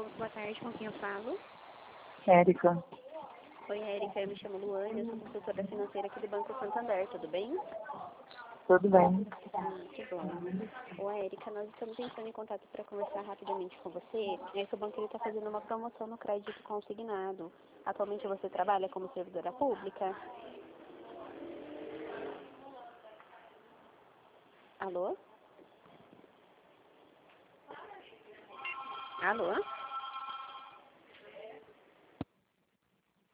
Boa tarde, com quem eu falo? Érica, Oi, Érica, eu me chamo Luane, eu sou consultora financeira aqui do Banco Santander, tudo bem? tudo bem? Que bom. Ô, Érica, nós estamos entrando em contato para conversar rapidamente com você. É que o banco está fazendo uma promoção no crédito consignado. Atualmente você trabalha como servidora pública? Alô? Alô?